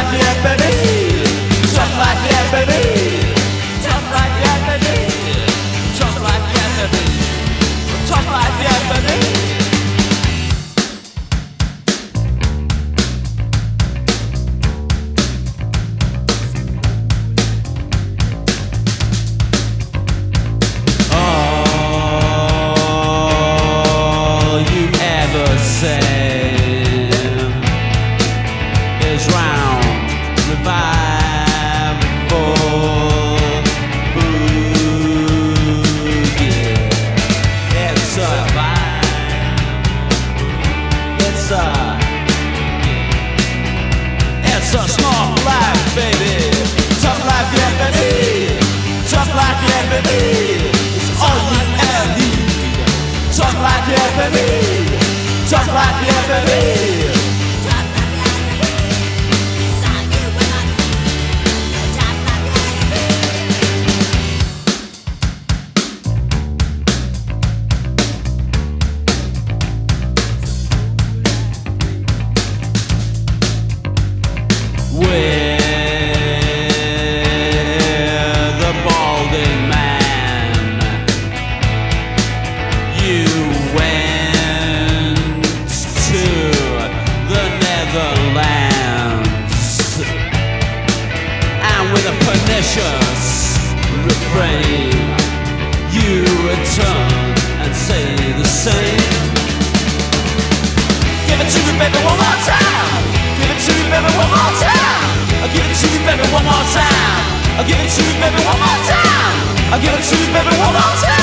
life, yeah, baby. Tough life, yeah, baby. Tough life, yeah, baby. Tough life, yeah, baby. Tough life, yeah, baby. All you ever say is round, revival, boogie. It's a vibe. It's a small life, baby. Tough life, yeah, baby. Tough life, yeah, baby. It's all you ever need. Tough life, yeah, baby. Tough life, yeah, baby. With the balding man, you went to the Netherlands, and with a pernicious refrain, you return and say the same. Give it to me, baby, one more time. Give it to me, baby, one more time. I'll give it to you, baby, one more time. I'll give it to you, baby, one more time. I'll give it to you, baby, one more time.